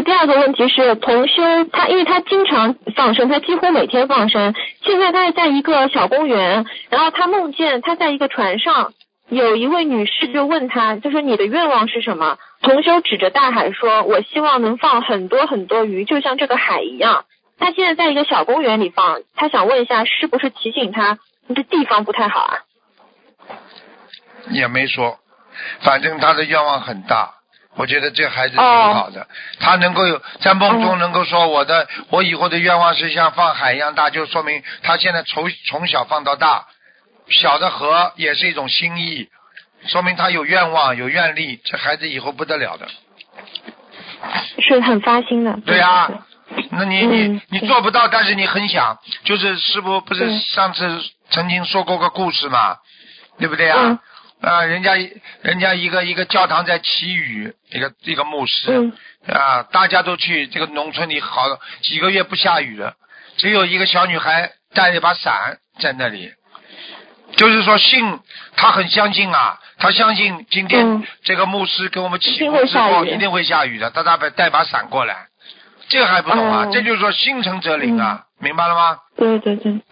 第二个问题是同修他因为他经常放生，他几乎每天放生，现在他在一个小公园，然后他梦见他在一个船上，有一位女士就问他，就说你的愿望是什么？同修指着大海说，我希望能放很多很多鱼，就像这个海一样。他现在在一个小公园里放，他想问一下是不是提醒他这地方不太好啊？ 也没说，反正他的愿望很大，我觉得这孩子挺好的，他能够在梦中能够说我以后的愿望是像放海一样大，就说明他现在从小放到大，小的河也是一种心意，说明他有愿望有愿力，这孩子以后不得了的， 是很发心的。 对啊，那你做不到，但是你很想，就是师父不是上次曾经说过个故事嘛，对不对啊？人家一个教堂在祈雨，一个牧师大家都去这个农村里，好几个月不下雨了，只有一个小女孩带了一把伞在那里，就是说他很相信啊，他相信今天这个牧师给我们祈福之后一定会下雨的，他带把伞过来，这个还不懂啊？这就是说心诚则灵啊，明白了吗？ 对对对。